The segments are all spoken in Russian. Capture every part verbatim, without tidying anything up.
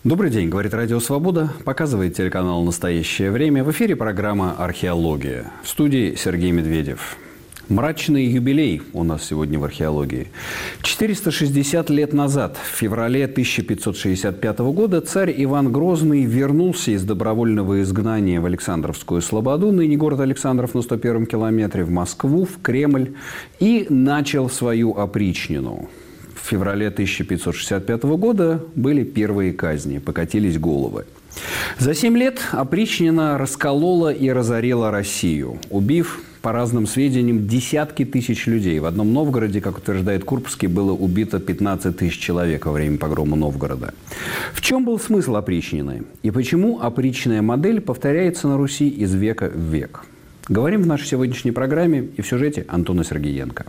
Добрый день, говорит Радио Свобода, показывает телеканал «Настоящее время». В эфире программа «Археология». В студии Сергей Медведев. Мрачный юбилей у нас сегодня в археологии. четыреста шестьдесят лет назад, в феврале тысяча пятьсот шестьдесят пятого года, царь Иван Грозный вернулся из добровольного изгнания в Александровскую Слободу, ныне город Александров на сто первом километре, в Москву, в Кремль, и начал свою опричнину. В феврале тысяча пятьсот шестьдесят пятого года были первые казни, покатились головы. За семь лет опричнина расколола и разорила Россию, убив, по разным сведениям, десятки тысяч людей. В одном Новгороде, как утверждает Курбский, было убито пятнадцать тысяч человек во время погрома Новгорода. В чем был смысл опричнины? И почему опричная модель повторяется на Руси из века в век? Говорим в нашей сегодняшней программе и в сюжете Антона Сергеенко.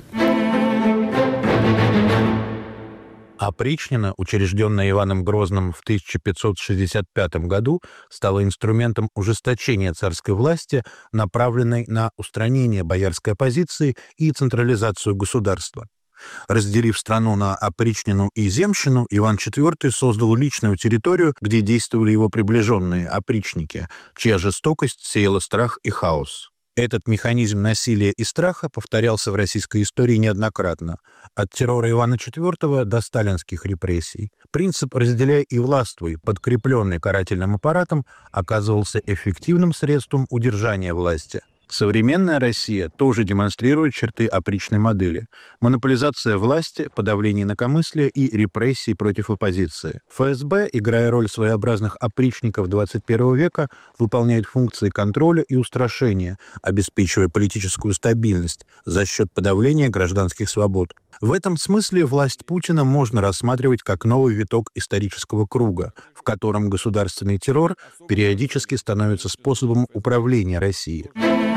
Опричнина, учрежденная Иваном Грозным в тысяча пятьсот шестьдесят пятом году, стала инструментом ужесточения царской власти, направленной на устранение боярской оппозиции и централизацию государства. Разделив страну на опричнину и земщину, Иван четвёртый создал личную территорию, где действовали его приближенные опричники, чья жестокость сеяла страх и хаос. Этот механизм насилия и страха повторялся в российской истории неоднократно. От террора Ивана четвёртого до сталинских репрессий. Принцип «разделяй и властвуй», подкрепленный карательным аппаратом, оказывался эффективным средством удержания власти. Современная Россия тоже демонстрирует черты опричной модели. Монополизация власти, подавление инакомыслия и репрессии против оппозиции. ФСБ, играя роль своеобразных опричников двадцать первого века, выполняет функции контроля и устрашения, обеспечивая политическую стабильность за счет подавления гражданских свобод. В этом смысле власть Путина можно рассматривать как новый виток исторического круга, в котором государственный террор периодически становится способом управления Россией.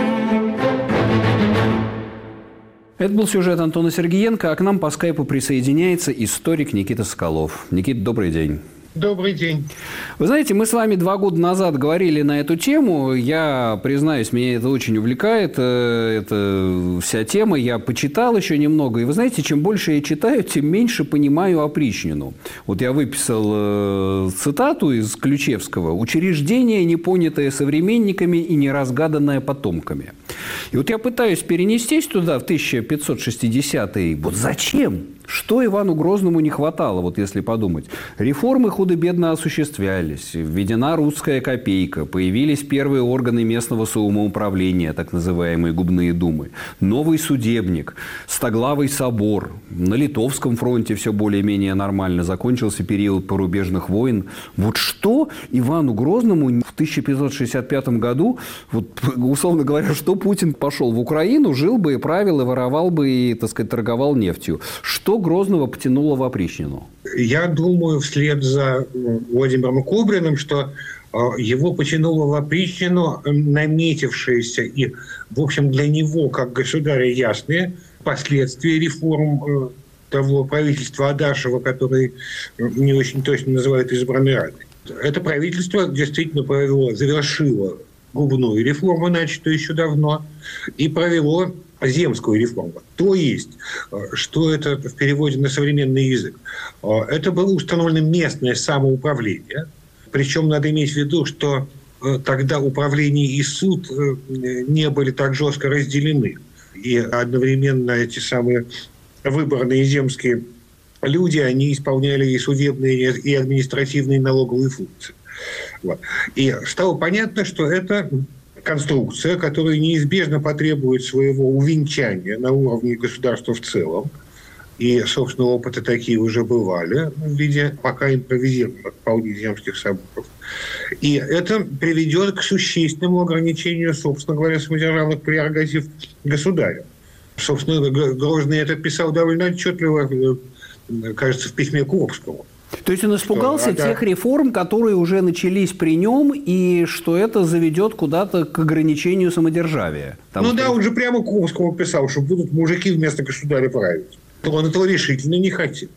Это был сюжет Антона Сергеенко, а к нам по скайпу присоединяется историк Никита Соколов. Никита, добрый день. Добрый день. Вы знаете, мы с вами два года назад говорили на эту тему. Я, признаюсь, меня это очень увлекает, эта вся тема. Я почитал еще немного. И вы знаете, чем больше я читаю, тем меньше понимаю опричнину. Вот я выписал цитату из Ключевского: «Учреждение, не понятое современниками и не разгаданное потомками». И вот я пытаюсь перенестись туда, в тысяча пятьсот шестидесятый. Вот зачем? Что Ивану Грозному не хватало, вот если подумать? Реформы худо-бедно осуществлялись, введена русская копейка, появились первые органы местного самоуправления, так называемые губные думы, новый судебник, стоглавый собор, на Литовском фронте все более-менее нормально, закончился период порубежных войн. Вот что Ивану Грозному в тысяча пятьсот шестьдесят пятом году, вот, условно говоря, что Путин пошел в Украину, жил бы и правил, и воровал бы, и, так сказать, торговал нефтью. Что Грозного потянуло в опричнину? Я думаю, вслед за Владимиром Кобриным, что его потянуло в опричнину наметившиеся и, в общем, для него, как государя, ясные последствия реформ того правительства Адашева, который не очень точно называют избранной Радой. Это правительство действительно провело, завершило губную реформу, начатую еще давно, и провело земскую реформу. То есть, что это в переводе на современный язык? Это было установлено местное самоуправление. Причем надо иметь в виду, что тогда управление и суд не были так жестко разделены. И одновременно эти самые выборные земские люди, они исполняли и судебные, и административные налоговые функции. Вот. И стало понятно, что это конструкция, которая неизбежно потребует своего увенчания на уровне государства в целом. И, собственно, опыты такие уже бывали в виде пока импровизированных вполне земских соборов. И это приведет к существенному ограничению, собственно говоря, самодержавных прерогатив государя. Собственно, Грозный это писал довольно отчетливо, кажется, в письме Курбскому. То есть он испугался что, тех реформ, которые уже начались при нем, и что это заведет куда-то к ограничению самодержавия. Там ну что... да, он же прямо Курбскому писал, что будут мужики вместо государя править. Он этого решительно не хотел.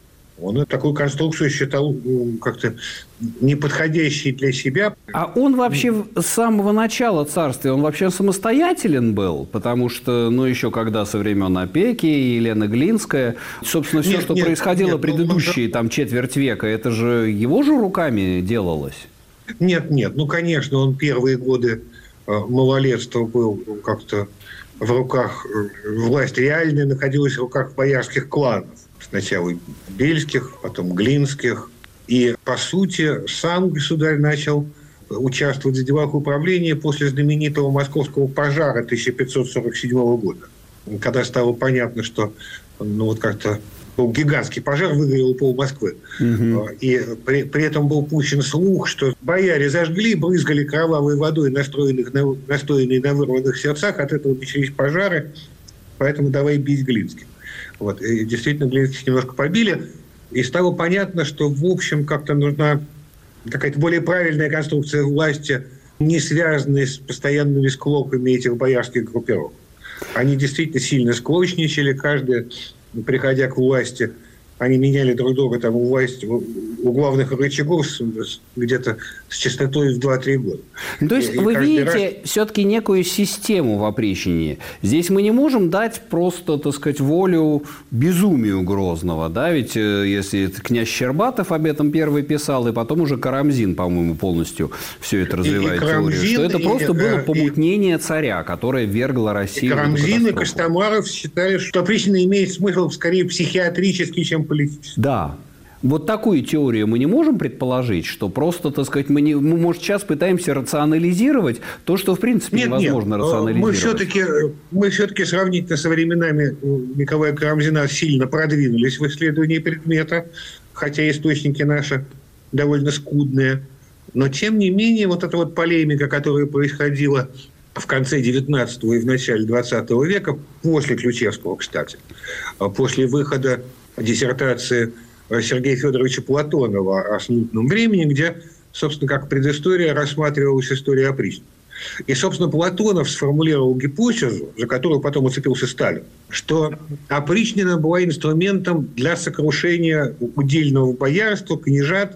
Он такую конструкцию считал как-то неподходящей для себя. А он вообще с самого начала царствия, он вообще самостоятелен был? Потому что, ну, еще когда со времен опеки, Елена Глинская, собственно, все, нет, что нет, происходило нет, предыдущие ну, там, четверть века, это же его же руками делалось? Нет, нет. Ну, конечно, он первые годы малолетства был как-то в руках, власть реальная находилась в руках боярских кланов. Сначала бельских, потом глинских. И, по сути, сам государь начал участвовать в делах управления после знаменитого московского пожара тысяча пятьсот сорок седьмого года, когда стало понятно, что ну, вот как-то был гигантский пожар, выгорел пол Москвы. Угу. И при, при этом был пущен слух, что бояре зажгли, брызгали кровавой водой, настроенных на, настоянной на вырванных сердцах, от этого начались пожары, поэтому давай бить глинских. Вот. И действительно, глинских немножко побили, и стало понятно, что, в общем, как-то нужна какая-то более правильная конструкция власти, не связанная с постоянными склоками этих боярских группировок. Они действительно сильно склочничали, каждый, приходя к власти, они меняли друг друга там, у власти, у главных рычагов где-то с частотой в два-три года. Ну, то есть, и, вы видите раз... все-таки некую систему в опричнении. Здесь мы не можем дать просто, так сказать, волю безумию Грозного. Да? Ведь если князь Щербатов об этом первый писал, и потом уже Карамзин, по-моему, полностью все это развивает теорию, что это просто и, было помутнение и, царя, которое ввергло Россию. И Карамзин, и Костомаров считали, что опричнина имеет смысл скорее психиатрический, чем политический. Да. Вот такую теорию мы не можем предположить, что просто, так сказать, мы, не, мы может, сейчас пытаемся рационализировать то, что, в принципе, нет, невозможно нет. рационализировать. Мы все-таки, мы все-таки сравнительно со временами Николая Карамзина сильно продвинулись в исследовании предмета, хотя источники наши довольно скудные. Но, тем не менее, вот эта вот полемика, которая происходила в конце девятнадцатого и в начале двадцатого века, после Ключевского, кстати, после выхода диссертации Сергея Федоровича Платонова о смутном времени, где, собственно, как предыстория рассматривалась история опричнины. И, собственно, Платонов сформулировал гипотезу, за которую потом уцепился Сталин, что опричнина была инструментом для сокрушения удельного боярства, княжат,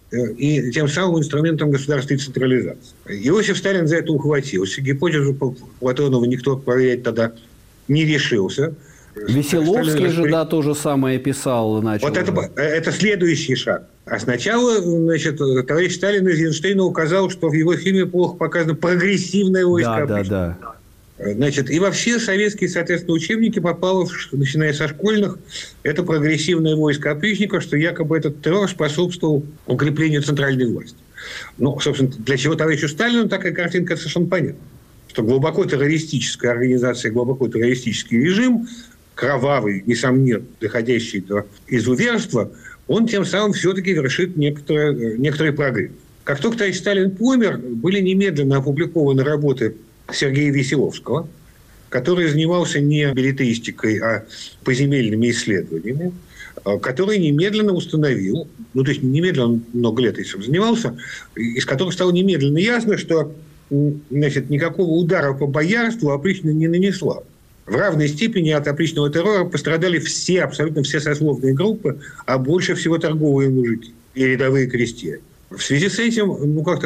и тем самым инструментом государственной централизации. Иосиф Сталин за это ухватился. Гипотезу Платонова никто проверять тогда не решился. Веселовский же, да, то же самое писал. Начал вот это, это следующий шаг. А сначала, значит, товарищ Сталин Эйзенштейну указал, что в его фильме плохо показано прогрессивное войско. Да, да, да. Значит, и во все советские, соответственно, учебники попало, начиная со школьных, это прогрессивное войско опричников, что якобы этот террор способствовал укреплению центральной власти. Ну, собственно, для чего товарищу Сталину такая картинка совершенно понятна. Что глубоко террористическая организация, глубоко террористический режим, кровавый, несомненно, доходящий до изуверства, он тем самым все-таки вершит некоторый, некоторый прогресс. Как только товарищ Сталин помер, были немедленно опубликованы работы Сергея Веселовского, который занимался не билетристикой, а поземельными исследованиями, который немедленно установил, ну, то есть немедленно, он много лет этим занимался, из которых стало немедленно ясно, что, значит, никакого удара по боярству опричнина не нанесла. В равной степени от опричного террора пострадали все, абсолютно все сословные группы, а больше всего торговые мужики и рядовые крестьяне. В связи с этим, ну, как-то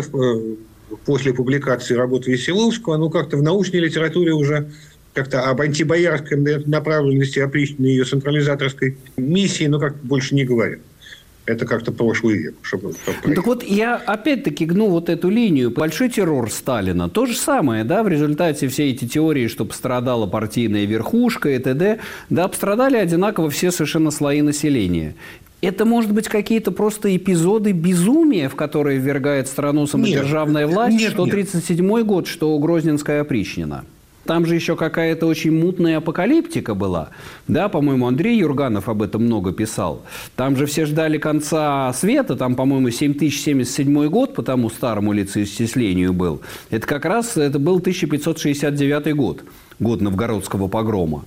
после публикации работы Веселовского, ну, как-то в научной литературе уже как-то об антибоярской направленности опричнины и ее централизаторской миссии, ну, как-то больше не говорят. Это как-то прошлый век. Чтобы, ну, так вот, я опять-таки гну вот эту линию. Большой террор Сталина. То же самое, да, в результате все эти теории, что пострадала партийная верхушка и т.д., да, пострадали одинаково все совершенно слои населения. Это, может быть, какие-то просто эпизоды безумия, в которые ввергает страну самодержавная нет, власть, нет, что тридцать седьмой год, что Грозненская опричнина. Там же еще какая-то очень мутная апокалиптика была. Да, по-моему, Андрей Юрганов об этом много писал. Там же все ждали конца света. Там, по-моему, семь тысяч семьдесят седьмой год по тому старому лицеисчислению был. Это как раз это был тысяча пятьсот шестьдесят девятый год. Год Новгородского погрома.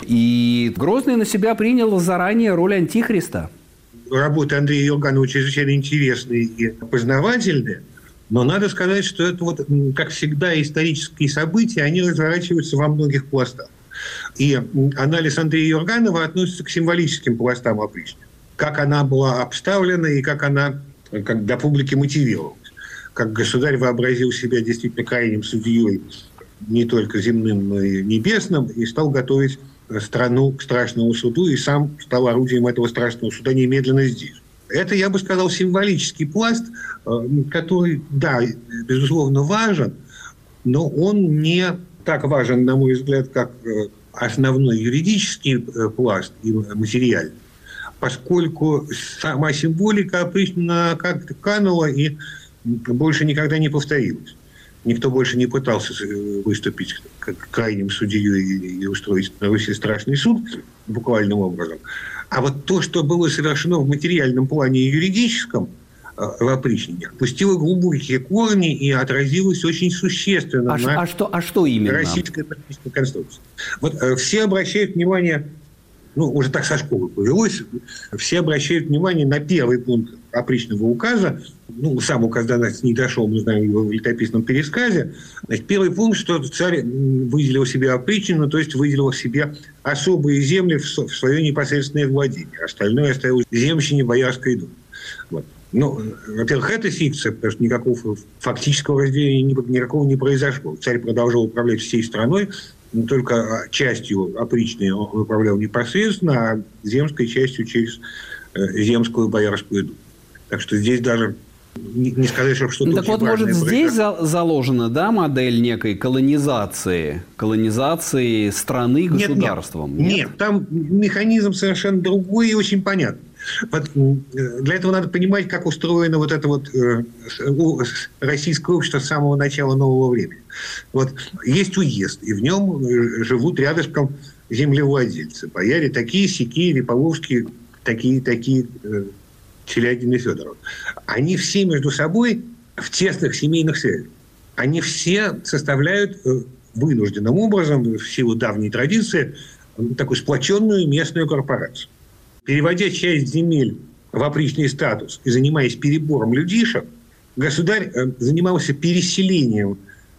И Грозный на себя принял заранее роль антихриста. Работы Андрея Юрганова чрезвычайно интересные и познавательные. Но надо сказать, что это, вот, как всегда, исторические события, они разворачиваются во многих пластах. И анализ Андрея Юрганова относится к символическим пластам опричнины. как она была обставлена и как она как для публики мотивировалась. Как государь вообразил себя действительно крайним судьей не только земным, но и небесным, и стал готовить страну к страшному суду, и сам стал орудием этого страшного суда немедленно здесь. Это, я бы сказал, символический пласт, который, да, безусловно, важен, но он не так важен, на мой взгляд, как основной юридический пласт и материальный, поскольку сама символика определенно как-то канула и больше никогда не повторилась. Никто больше не пытался выступить как крайним судьей и устроить на Руси страшный суд буквальным образом. А вот то, что было совершено в материальном плане и юридическом в опричнине, пустило глубокие корни и отразилось очень существенно а на а что, а что именно? российской политической конструкции. Вот все обращают внимание, ну, уже так со школы повелось, все обращают внимание на первый пункт опричного указа. Ну, сам указ до нас не дошел, мы знаем его в летописном пересказе. Значит, первый пункт, что царь выделил себе опричнину, то есть выделил себе особые земли в свое непосредственное владение. Остальное оставил земщине Боярской думы. Вот. Ну, во-первых, это фикция, потому что никакого фактического разделения никакого не произошло. Царь продолжал управлять всей страной, не только частью опричной он управлял непосредственно, а земской частью через земскую Боярскую думу. Так что здесь даже не сказать, что что-то... Ну, так вот, может, здесь за- заложена, да, модель некой колонизации, колонизации страны государством? Нет, нет, нет, там механизм совершенно другой и очень понятный. Вот для этого надо понимать, как устроено вот это вот э, российское общество с самого начала нового времени. Вот есть уезд, и в нем живут рядышком землевладельцы. Бояре такие, сякие, Риполовские, такие, такие... Э, Челядин и Федоров. Они все между собой в тесных семейных связях. Они все составляют вынужденным образом, в силу давней традиции, такую сплоченную местную корпорацию. Переводя часть земель в опричный статус и занимаясь перебором людишек, государь занимался переселением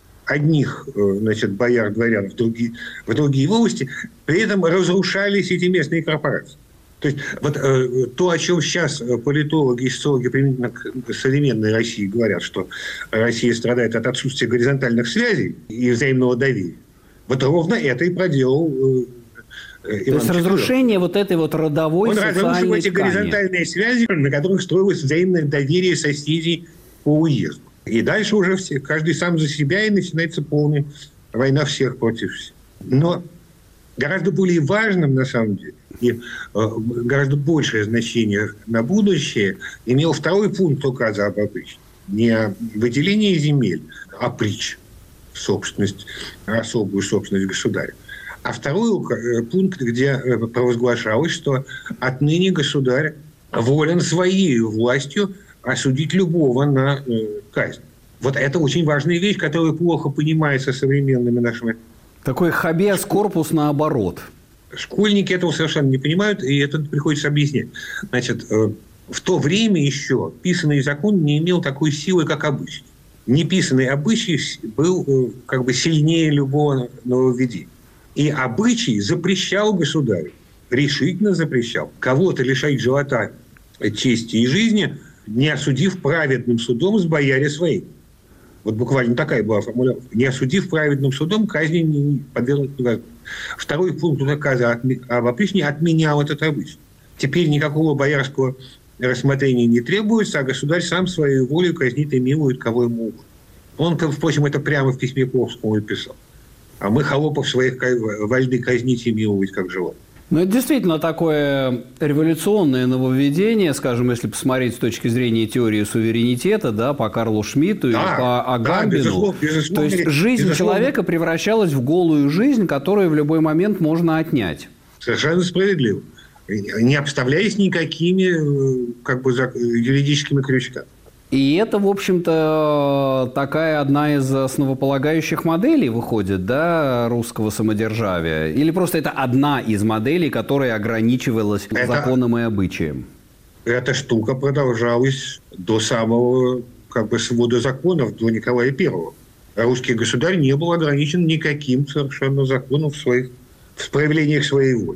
одних, значит, бояр, дворян в другие, в другие области, при этом разрушались эти местные корпорации. То есть вот э, то, о чем сейчас политологи и социологи применительно к современной России говорят, что Россия страдает от отсутствия горизонтальных связей и взаимного доверия, вот ровно это и проделал э, Иван То есть четвёртый. Разрушение вот этой вот родовой Он социальной разрушил эти ткани. горизонтальные связи, на которых строилось взаимное доверие соседей по уезду. И дальше уже все, каждый сам за себя, и начинается полная война всех против всех. Но гораздо более важным, на самом деле, и э, гораздо большее значение на будущее имел второй пункт указа об опричнине. Не выделение земель, а притч, собственность, особую собственность государя. А второй пункт, где провозглашалось, что отныне государь волен своей властью осудить любого на э, казнь. Вот это очень важная вещь, которая плохо понимается современными нашими... Такой хабеас корпус наоборот. Школьники этого совершенно не понимают, и это приходится объяснять. Значит, в то время еще писанный закон не имел такой силы, как обычай. Неписанный обычай был как бы сильнее любого нововведения. И обычай запрещал государю, решительно запрещал кого-то лишать живота, чести и жизни, не осудив праведным судом с бояре своим. Вот буквально такая была формулировка. Не осудив праведным судом, казни не подвергнут невозможно. Второй пункт указа об опричнине отменял этот обычай. Теперь никакого боярского рассмотрения не требуется, а государь сам своей волей казнит и милует, кого ему угодно. Он, впрочем, это прямо в письме Ковскому и писал. А мы холопов своих вольны казнить и миловать, как желаем. Ну, это действительно такое революционное нововведение, скажем, если посмотреть с точки зрения теории суверенитета, да, по Карлу Шмидту, да, или по Агамбину. Да, безусловно, безусловно, То есть жизнь безусловно. человека превращалась в голую жизнь, которую в любой момент можно отнять. Совершенно справедливо. Не обставляясь никакими как бы, юридическими крючками. И это, в общем-то, такая одна из основополагающих моделей выходит, да, русского самодержавия? Или просто это одна из моделей, которая ограничивалась это, законом и обычаем? Эта штука продолжалась до самого как бы, свода законов, до Николая Первого. Русский государь не был ограничен никаким совершенно законом в, своих, в проявлениях своей воли.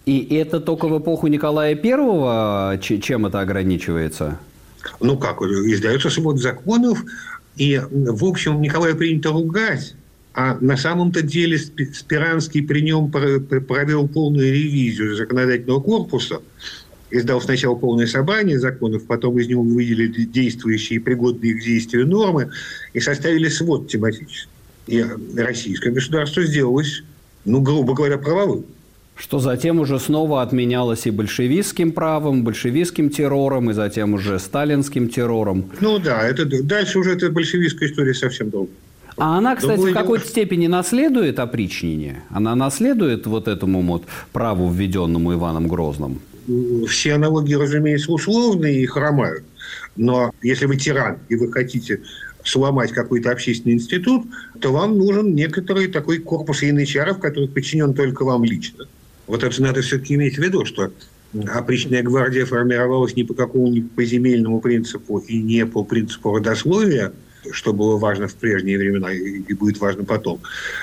И это только в эпоху Николая Первого? Чем это ограничивается? Ну как, издается свод законов, и, в общем, Николая принято ругать, а на самом-то деле Спиранский при нем провел полную ревизию законодательного корпуса, издал сначала полное собрание законов, потом из него выделили действующие и пригодные к действию нормы и составили свод тематический. И российское государство сделалось, ну, грубо говоря, правовым. Что затем уже снова отменялось и большевистским правом, большевистским террором, и затем уже сталинским террором. Ну да, это, дальше уже эта большевистская история совсем долго. А она, кстати, Другое в какой-то дело... степени наследует опричнине? Она наследует вот этому вот праву, введенному Иваном Грозным? Все аналогии, разумеется, условные и хромают. Но если вы тиран и вы хотите сломать какой-то общественный институт, то вам нужен некоторый такой корпус янычаров, который подчинен только вам лично. Вот это надо все-таки иметь в виду, что опричная гвардия формировалась не по какому-нибудь поземельному принципу и не по принципу родословия, что было важно в прежние времена и будет важно потом,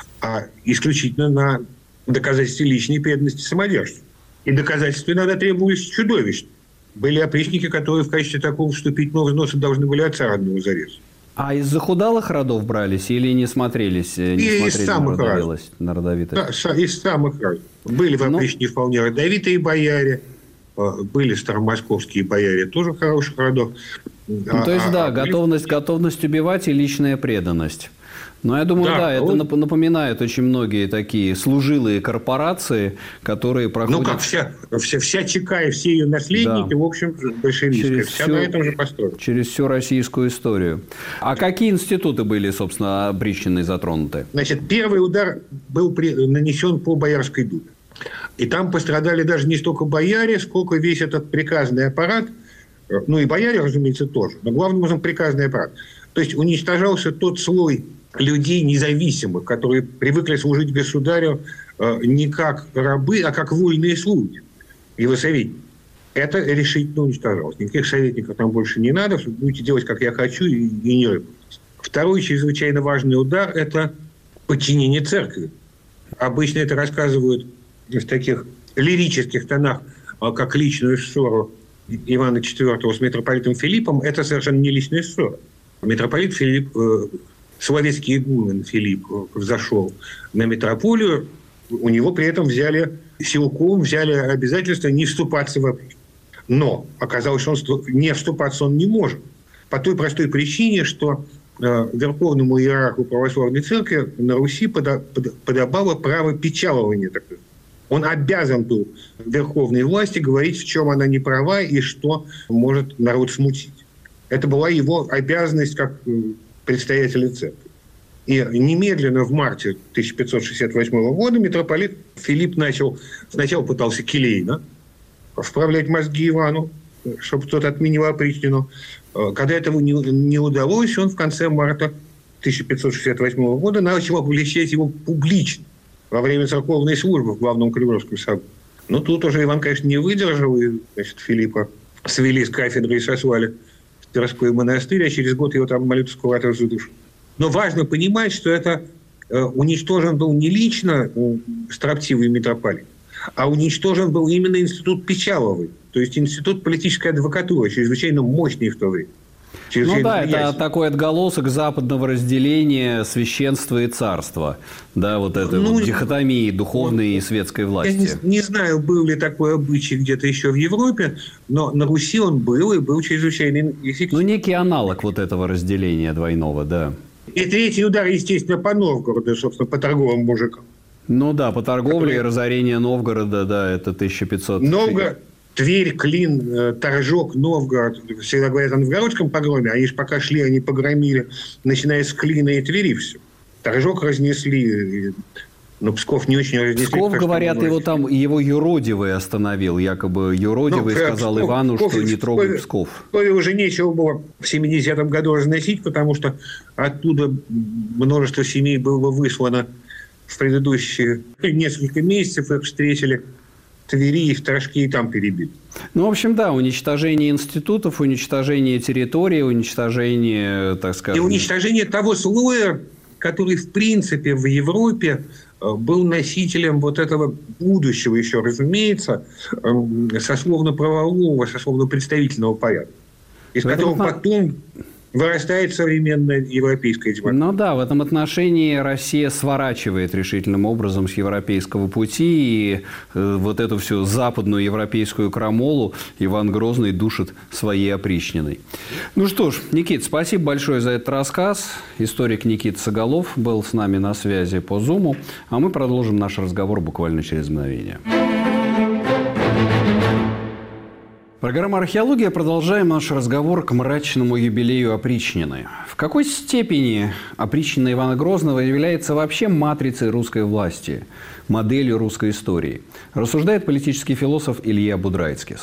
а исключительно на доказательстве личной преданности самодержцу. И доказательства иногда требовались чудовищно. Были опричники, которые в качестве такого вступительного взноса должны были отца родного зарезать. А из захудалых родов брались или не смотрелись, не и смотрели из самых на родовитость? На родовитость? Да, из самых разных. Были в опричнике ну... вполне родовитые бояре, были старомосковские бояре тоже хороших родов. Ну, а, то есть, да, а, готовность, были... готовность убивать и личная преданность. Но я думаю, да, да это вот... напоминает очень многие такие служилые корпорации, которые проходят... Ну, как вся, вся, вся ЧК и все ее наследники, да. в общем, большевистская. Вся всю... на этом же построена. Через всю российскую историю. А какие институты были, собственно, опричнины затронуты? Значит, первый удар был при... нанесен по Боярской думе. И там пострадали даже не столько бояре, сколько весь этот приказный аппарат. Ну, и бояре, разумеется, тоже. Но главным образом приказный аппарат. То есть уничтожался тот слой людей независимых, которые привыкли служить государю э, не как рабы, а как вольные слуги, его советники. Это решительно уничтожалось. Никаких советников там больше не надо, будете делать, как я хочу, и, и не рыпайтесь. Второй чрезвычайно важный удар – это подчинение церкви. Обычно это рассказывают в таких лирических тонах, как личную ссору Ивана четвёртого с митрополитом Филиппом. Это совершенно не личная ссора. Митрополит Филипп... Э, Словецкий игумен Филипп взошел на митрополию, у него при этом взяли силком, взяли обязательство не вступаться в опричнину. Но оказалось, что он не вступаться он не может. По той простой причине, что э, верховному иерарху православной церкви на Руси подо, под, подобало право печалования. Такое. Он обязан был верховной власти говорить, в чем она не права и что может народ смутить. Это была его обязанность как предстоятеля церкви. И немедленно в марте тысяча пятьсот шестьдесят восьмого года митрополит Филипп начал, сначала пытался келейно вправлять мозги Ивану, чтобы тот отменил опричнину. Когда этого не, не удалось, он в конце марта тысяча пятьсот шестьдесят восьмого года начал обличать его публично во время церковной службы в главном Кремлевском соборе. Но тут уже Иван, конечно, не выдержал, и, значит, Филиппа свели с кафедры и сослали в Тверской монастырь, а через год его там Малютовского врата задушили. Но важно понимать, что это э, уничтожен был не лично э, строптивый митрополит, а уничтожен был именно институт Печаловой, то есть институт политической адвокатуры, чрезвычайно мощный в то время. Ну да, это такой отголосок западного разделения священства и царства. Да, вот этой ну, вот дихотомии духовной и светской власти. Я не, не знаю, был ли такой обычай где-то еще в Европе, но на Руси он был и был чрезвычайно эффективен. Ну, некий аналог вот этого разделения двойного, да. И третий удар, естественно, по Новгороду, собственно, по торговым мужикам. Ну да, по торговле которые... и разорение Новгорода, да, это тысяча пятьсот... Новгород... Тверь, Клин, Торжок, Новгород, всегда говорят о новгородском погроме, они же пока шли, они погромили, начиная с Клина и Твери все. Торжок разнесли, но Псков не очень разнесли. Псков, говорят, его там, его юродивый остановил, якобы юродивый ну, сказал Псков, Ивану, Псков, что не трогай Псков. В Пскове уже нечего было в семидесятом году разносить, потому что оттуда множество семей было выслано в предыдущие несколько месяцев, их встретили Твери и в Торжке, и там перебили. Ну, в общем, да, уничтожение институтов, уничтожение территории, уничтожение, так сказать... И уничтожение того слоя, который, в принципе, в Европе был носителем вот этого будущего еще, разумеется, сословно-правового, сословно-представительного порядка, из которого потом вырастает современная европейская демократия. Ну да, в этом отношении Россия сворачивает решительным образом с европейского пути, и э, вот эту всю западную европейскую крамолу Иван Грозный душит своей опричниной. Ну что ж, Никит, спасибо большое за этот рассказ. Историк Никита Соголов был с нами на связи по Зуму, а мы продолжим наш разговор буквально через мгновение. Программа «Археология». Продолжаем наш разговор к мрачному юбилею опричнины. В какой степени опричнина Ивана Грозного является вообще матрицей русской власти, моделью русской истории? Рассуждает политический философ Илья Будрайцкис.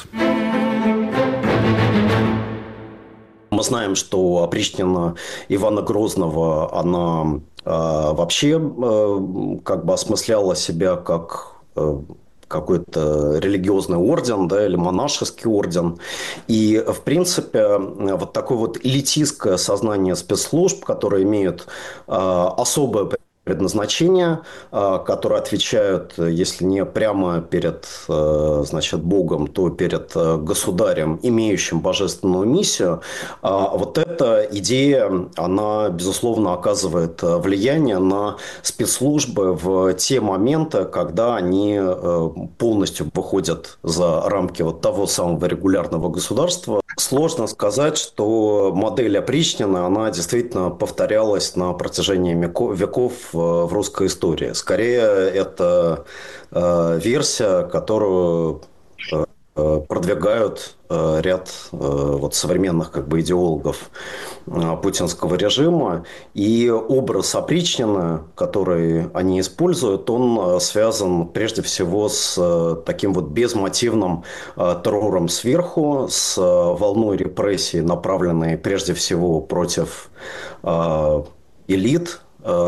Мы знаем, что опричнина Ивана Грозного, она э, вообще э, как бы осмысляла себя как... Э, какой-то религиозный орден, да, или монашеский орден. И, в принципе, вот такое вот элитистское сознание спецслужб, которые имеют э, особое предназначение, которые отвечают, если не прямо перед, значит, Богом, то перед государем, имеющим божественную миссию. Вот эта идея, она, безусловно, оказывает влияние на спецслужбы в те моменты, когда они полностью выходят за рамки вот того самого регулярного государства. Сложно сказать, что модель опричнины, она действительно повторялась на протяжении веков в русской истории. Скорее, это э, версия, которую э, продвигают э, ряд э, вот, современных как бы, идеологов э, путинского режима. И образ опричнины, который они используют, он связан прежде всего с э, таким вот безмотивным э, террором сверху, с э, волной репрессий, направленной прежде всего против э, элит,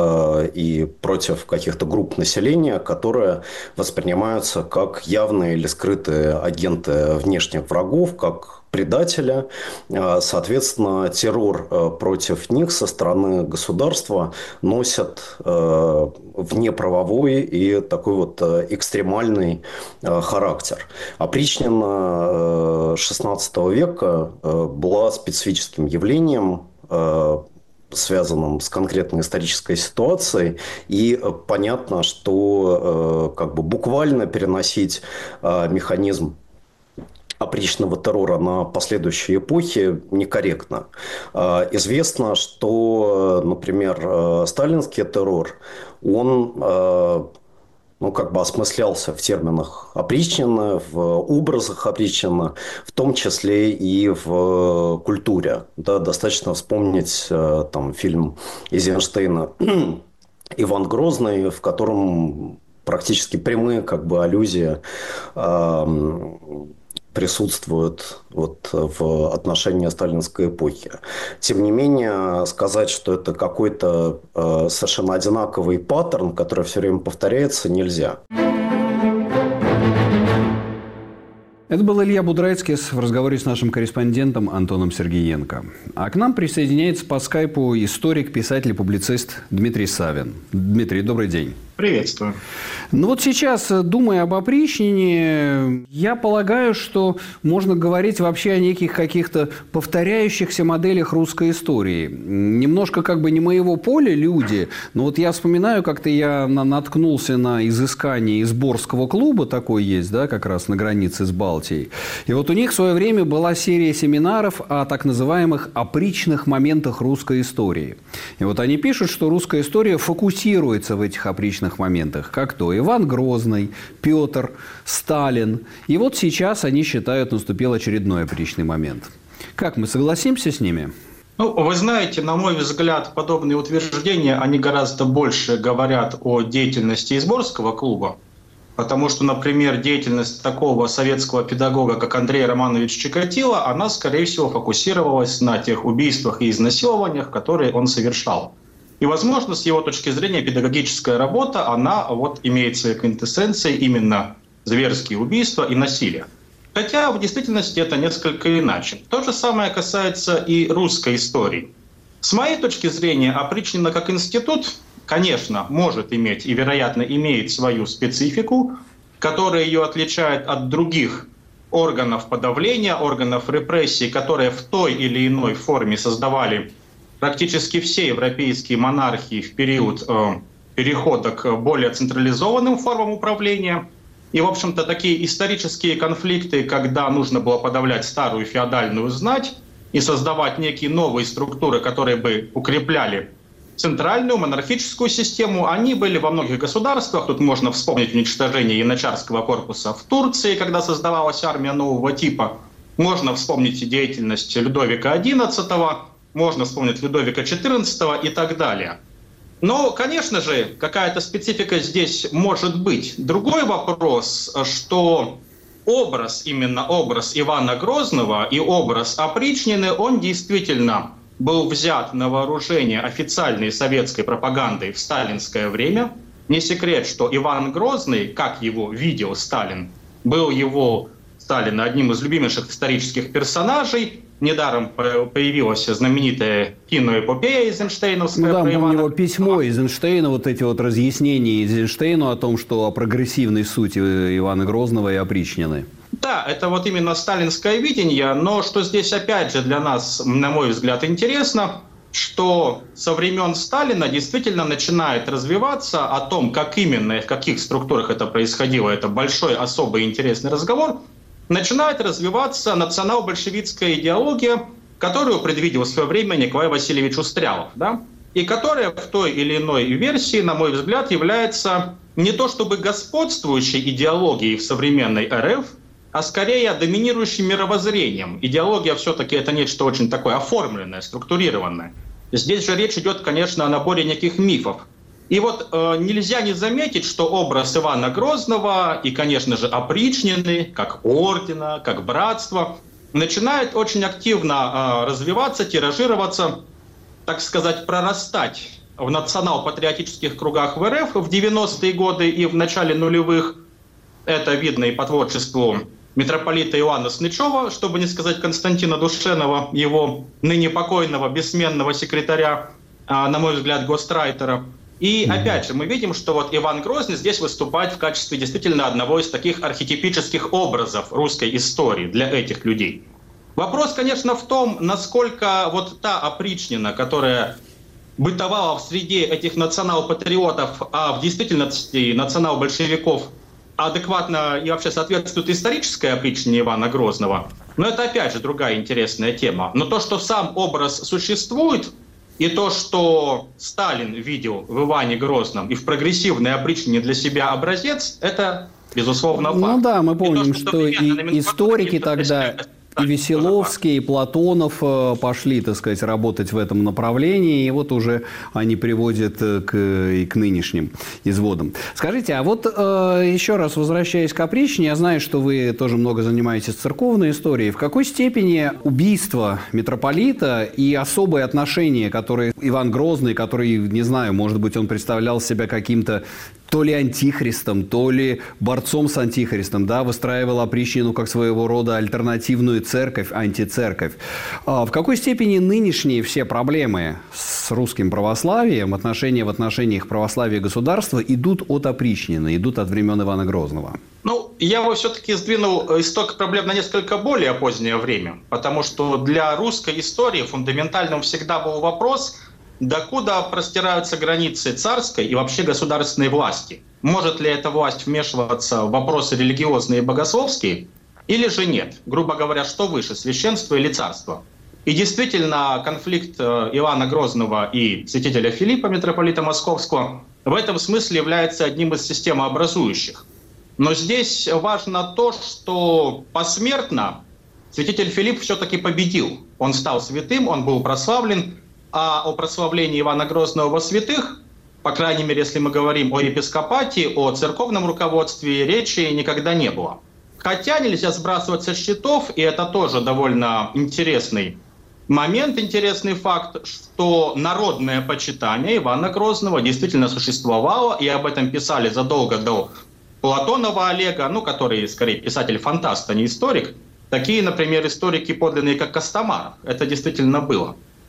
и против каких-то групп населения, которые воспринимаются как явные или скрытые агенты внешних врагов, как предатели. Соответственно, террор против них со стороны государства носит внеправовой и такой вот экстремальный характер. Опричнина шестнадцатого века была специфическим явлением, связанным с конкретной исторической ситуацией, и понятно, что как бы буквально переносить механизм опричного террора на последующие эпохи некорректно. Известно, что, например, сталинский террор, он ну, как бы осмыслялся в терминах опричнины, в образах опричнины, в том числе и в культуре. Да, достаточно вспомнить там, фильм Эйзенштейна «Иван Грозный», в котором практически прямые как бы, аллюзии э, присутствуют вот, в отношении сталинской эпохи. Тем не менее, сказать, что это какой-то э, совершенно одинаковый паттерн, который все время повторяется, нельзя. Это был Илья Будрайцкис в разговоре с нашим корреспондентом Антоном Сергеенко. А к нам присоединяется по скайпу историк, писатель и публицист Дмитрий Савин. Дмитрий, добрый день. Приветствую. Ну вот сейчас, думая об опричнине, я полагаю, что можно говорить вообще о неких каких-то повторяющихся моделях русской истории. Немножко как бы не моего поля люди, но вот я вспоминаю, как-то я наткнулся на изыскание Изборского клуба, такой есть, да, как раз на границе с Балтией. И вот у них в свое время была серия семинаров о так называемых опричных моментах русской истории. И вот они пишут, что русская история фокусируется в этих опричных моментах, как то Иван Грозный, Петр, Сталин. И вот сейчас они считают, наступил очередной опричный момент. Как, мы согласимся с ними? Ну, вы знаете, на мой взгляд, подобные утверждения, они гораздо больше говорят о деятельности Изборского клуба, потому что, например, деятельность такого советского педагога, как Андрей Романович Чикатило, она, скорее всего, фокусировалась на тех убийствах и изнасилованиях, которые он совершал. И, возможно, с его точки зрения, педагогическая работа, она вот имеет своей квинтэссенцией именно зверские убийства и насилие. Хотя в действительности это несколько иначе. То же самое касается и русской истории. С моей точки зрения, опричнина как институт, конечно, может иметь и, вероятно, имеет свою специфику, которая ее отличает от других органов подавления, органов репрессий, которые в той или иной форме создавали практически все европейские монархии в период э, перехода к более централизованным формам управления. И, в общем-то, такие исторические конфликты, когда нужно было подавлять старую феодальную знать и создавать некие новые структуры, которые бы укрепляли центральную монархическую систему, они были во многих государствах. Тут можно вспомнить уничтожение янычарского корпуса в Турции, когда создавалась армия нового типа. Можно вспомнить деятельность Людовика одиннадцатого, можно вспомнить Людовика четырнадцатого и так далее. Но, конечно же, какая-то специфика здесь может быть. Другой вопрос, что образ, именно образ Ивана Грозного и образ опричнины, он действительно был взят на вооружение официальной советской пропагандой в сталинское время. Не секрет, что Иван Грозный, как его видел Сталин, был его, Сталина, одним из любимейших исторических персонажей. Недаром появилась знаменитая киноэпопея Эйзенштейновская. Ну да, про Ивана... у него письмо Эйзенштейна, вот эти вот разъяснения Эйзенштейну о том, что о прогрессивной сути Ивана Грозного и опричнины. Да, это вот именно сталинское видение, но что здесь опять же для нас, на мой взгляд, интересно, что со времен Сталина действительно начинает развиваться о том, как именно и в каких структурах это происходило, это большой, особый интересный разговор, начинает развиваться национал-большевистская идеология, которую предвидел в свое время Николай Васильевич Устрялов, да? И которая в той или иной версии, на мой взгляд, является не то чтобы господствующей идеологией в современной эр эф, а скорее доминирующим мировоззрением. Идеология все-таки это нечто очень такое оформленное, структурированное. Здесь же речь идет, конечно, о наборе неких мифов. И вот э, нельзя не заметить, что образ Ивана Грозного и, конечно же, опричнины, как ордена, как братства, начинает очень активно э, развиваться, тиражироваться, так сказать, прорастать в национал-патриотических кругах в эр эф в девяностые годы и в начале нулевых. Это видно и по творчеству митрополита Иоанна Снычева, чтобы не сказать Константина Душенова, его ныне покойного бессменного секретаря, на мой взгляд, гострайтера. И mm-hmm. опять же, мы видим, что вот Иван Грозный здесь выступает в качестве действительно одного из таких архетипических образов русской истории для этих людей. Вопрос, конечно, в том, насколько вот та опричнина, которая бытовала в среде этих национал-патриотов, а в действительности национал-большевиков, адекватно и вообще соответствует исторической опричнине Ивана Грозного. Но это опять же другая интересная тема. Но то, что сам образ существует, и то, что Сталин видел в Иване Грозном и в прогрессивной опричнине для себя образец, это, безусловно, факт. Ну да, мы помним, и то, что, что и историки тогда, и Веселовский, и Платонов пошли, так сказать, работать в этом направлении, и вот уже они приводят к, и к нынешним изводам. Скажите, а вот э, еще раз возвращаясь к опричнине, я знаю, что вы тоже много занимаетесь церковной историей. В какой степени убийство митрополита и особые отношения, которые Иван Грозный, который, не знаю, может быть, он представлял себя каким-то то ли антихристом, то ли борцом с антихристом, да, выстраивал опричнину как своего рода альтернативную церковь, антицерковь. А в какой степени нынешние все проблемы с русским православием, отношения в отношениях православия и государства идут от опричнины, идут от времен Ивана Грозного? Ну, я бы все-таки сдвинул исток проблем на несколько более позднее время, потому что для русской истории фундаментальным всегда был вопрос, докуда простираются границы царской и вообще государственной власти. Может ли эта власть вмешиваться в вопросы религиозные и богословские, или же нет? Грубо говоря, что выше, священство или царство? И действительно, конфликт Ивана Грозного и святителя Филиппа, митрополита Московского, в этом смысле является одним из системообразующих. Но здесь важно то, что посмертно святитель Филипп все-таки победил. Он стал святым, он был прославлен, а о прославлении Ивана Грозного во святых, по крайней мере, если мы говорим о епископате, о церковном руководстве, речи никогда не было. Хотя нельзя сбрасывать со счетов, и это тоже довольно интересный момент, интересный факт, что народное почитание Ивана Грозного действительно существовало, и об этом писали задолго до Платонова Олега, ну, который, скорее, писатель-фантаст, а не историк. Такие, например, историки подлинные, как Костомаров. Это действительно было.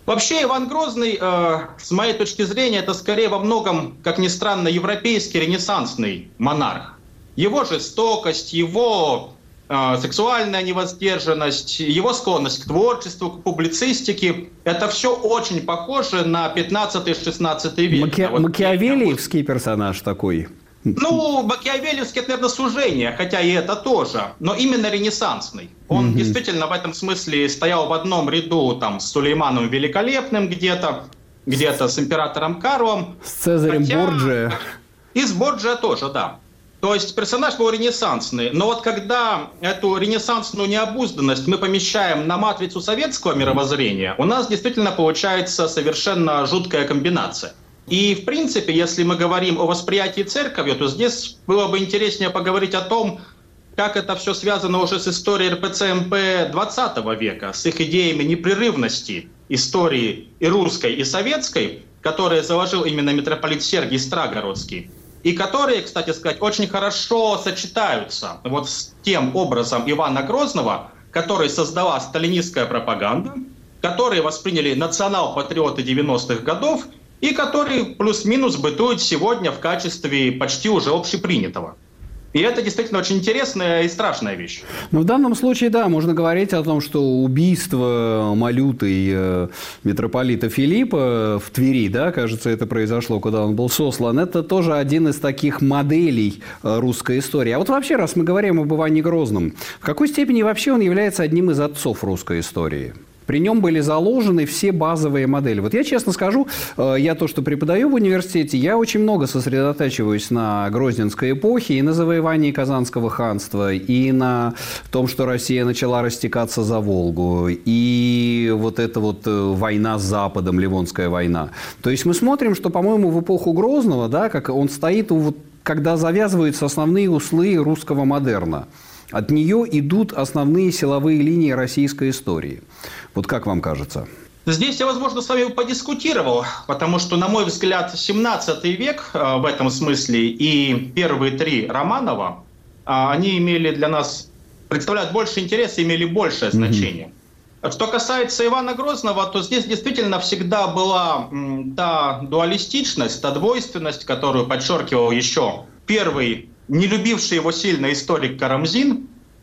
Вообще Иван Грозный, э, с моей точки зрения, это скорее во многом, как ни странно, европейский ренессансный монарх. Его жестокость, его э, сексуальная невоздержанность, его склонность к творчеству, к публицистике, это все очень похоже на пятнадцатый-шестнадцатый век. Маки... Да, вот Макиавеллиевский персонаж такой. Ну, Макиавеллевский, это, наверное, сужение, хотя и это тоже, но именно ренессансный. Он mm-hmm. действительно в этом смысле стоял в одном ряду там, с Сулейманом Великолепным где-то, где-то с императором Карлом. С Цезарем хотя... Борджиа. И с Борджиа тоже, да. То есть персонаж был ренессансный. Но вот когда эту ренессансную необузданность мы помещаем на матрицу советского мировоззрения, у нас действительно получается совершенно жуткая комбинация. И, в принципе, если мы говорим о восприятии церковью, то здесь было бы интереснее поговорить о том, как это все связано уже с историей эр пэ цэ эм пэ двадцатого века, с их идеями непрерывности истории и русской, и советской, которые заложил именно митрополит Сергий Строгородский, и которые, кстати сказать, очень хорошо сочетаются вот с тем образом Ивана Грозного, который создала сталинистская пропаганда, который восприняли национал-патриоты девяностых годов, и который плюс-минус бытует сегодня в качестве почти уже общепринятого. И это действительно очень интересная и страшная вещь. Но в данном случае, да, можно говорить о том, что убийство малютой э, митрополита Филиппа в Твери, да, кажется, это произошло, когда он был сослан, это тоже один из таких моделей э, русской истории. А вот вообще, раз мы говорим об Иване Грозном, в какой степени вообще он является одним из отцов русской истории? При нем были заложены все базовые модели. Вот я честно скажу, я то, что преподаю в университете, я очень много сосредотачиваюсь на Грозненской эпохе и на завоевании Казанского ханства, и на том, что Россия начала растекаться за Волгу, и вот эта вот война с Западом, Ливонская война. То есть мы смотрим, что, по-моему, в эпоху Грозного, да, как он стоит, вот, когда завязываются основные узлы русского модерна. От нее идут основные силовые линии российской истории. Вот как вам кажется? Здесь я, возможно, с вами подискутировал, потому что, на мой взгляд, семнадцатый век в этом смысле и первые три Романова, они имели для нас, представляют больше интереса, имели большее значение. Mm-hmm. Что касается Ивана Грозного, то здесь действительно всегда была та дуалистичность, та двойственность, которую подчеркивал еще первый, не любивший его сильно историк Карамзин,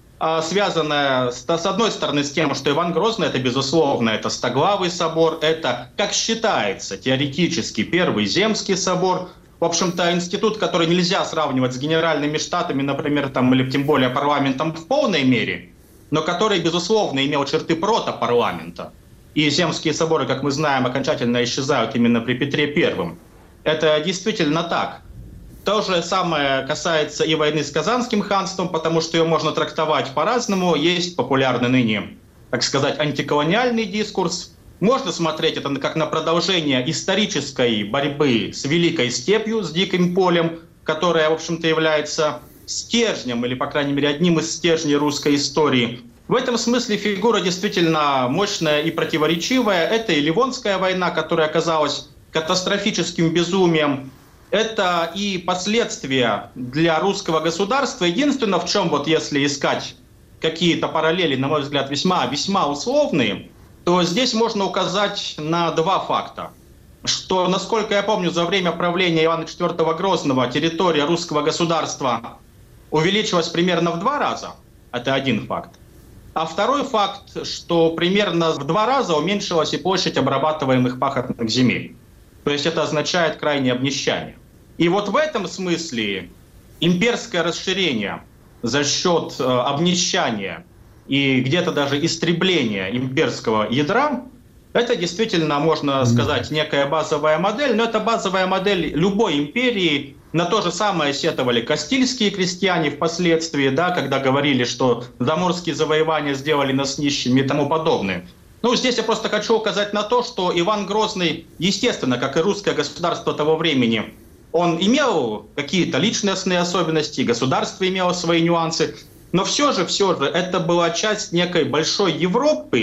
связанная с, с одной стороны с тем, что Иван Грозный, это безусловно, это Стоглавый собор, это, как считается, теоретически первый Земский собор, в общем-то, институт, который нельзя сравнивать с генеральными штатами, например, там, или тем более парламентом в полной мере, но который, безусловно, имел черты протопарламента. И Земские соборы, как мы знаем, окончательно исчезают именно при Петре Первом. Это действительно так. То же самое касается и войны с Казанским ханством, потому что ее можно трактовать по-разному. Есть популярный ныне, так сказать, антиколониальный дискурс. Можно смотреть это как на продолжение исторической борьбы с Великой Степью, с Диким полем, которая, в общем-то, является стержнем, или, по крайней мере, одним из стержней русской истории. В этом смысле фигура действительно мощная и противоречивая. Это и Ливонская война, которая оказалась катастрофическим безумием. Это и последствия для русского государства. Единственное, в чем, вот если искать какие-то параллели, на мой взгляд, весьма-весьма условные, то здесь можно указать на два факта. Что, насколько я помню, за время правления Ивана четвёртого Грозного территория русского государства увеличилась примерно в два раза. Это один факт. А второй факт, что примерно в два раза уменьшилась и площадь обрабатываемых пахотных земель. То есть это означает крайнее обнищание. И вот в этом смысле имперское расширение за счет э, обнищания и где-то даже истребления имперского ядра, это действительно, можно сказать, некая базовая модель, но это базовая модель любой империи. На то же самое сетовали кастильские крестьяне впоследствии, да, когда говорили, что заморские завоевания сделали нас нищими и тому подобное. Ну, здесь я просто хочу указать на то, что Иван Грозный, естественно, как и русское государство того времени, он имел какие-то личностные особенности, государство имело свои нюансы, но все же, все же, это была часть некой большой Европы,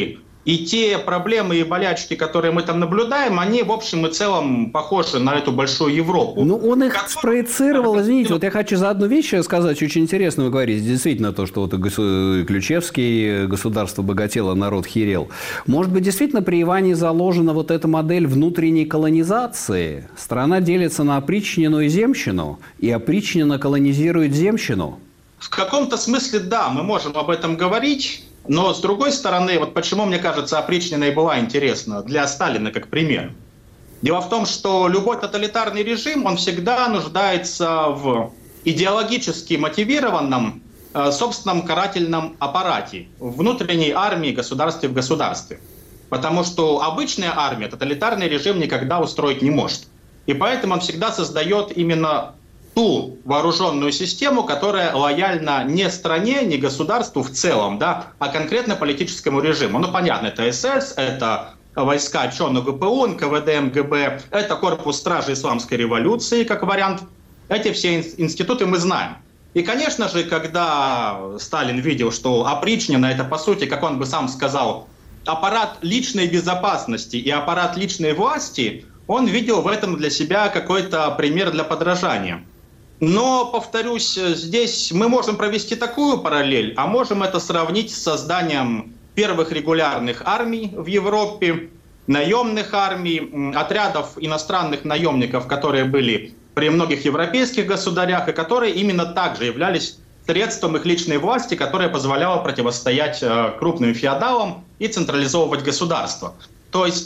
И те проблемы и болячки, которые мы там наблюдаем, они в общем и целом похожи на эту большую Европу. Ну, он их спроецировал, извините, вот я хочу за одну вещь сказать, очень интересно вы говорите, действительно то, что вот Ключевский, государство богатело, народ херел. Может быть, действительно при Иване заложена вот эта модель внутренней колонизации? Страна делится на опричнину и земщину, и опричнина колонизирует земщину? В каком-то смысле, да, мы можем об этом говорить. Но, с другой стороны, вот почему, мне кажется, опричнина и была интересна для Сталина как пример. Дело в том, что любой тоталитарный режим, он всегда нуждается в идеологически мотивированном э, собственном карательном аппарате, внутренней армии, государстве в государстве. Потому что обычная армия тоталитарный режим никогда устроить не может. И поэтому он всегда создает именно ту вооруженную систему, которая лояльна не стране, не государству в целом, да, а конкретно политическому режиму. Ну, понятно, это эс эс, это войска ЧОН ГПУ, эн ка вэ дэ, эм гэ бэ, это корпус стражи исламской революции, как вариант. Эти все институты мы знаем. И, конечно же, когда Сталин видел, что опричнина – это, по сути, как он бы сам сказал, аппарат личной безопасности и аппарат личной власти, он видел в этом для себя какой-то пример для подражания. Но, повторюсь, здесь мы можем провести такую параллель, а можем это сравнить с созданием первых регулярных армий в Европе, наемных армий, отрядов иностранных наемников, которые были при многих европейских государях и которые именно также являлись средством их личной власти, которое позволяло противостоять крупным феодалам и централизовывать государство. То есть,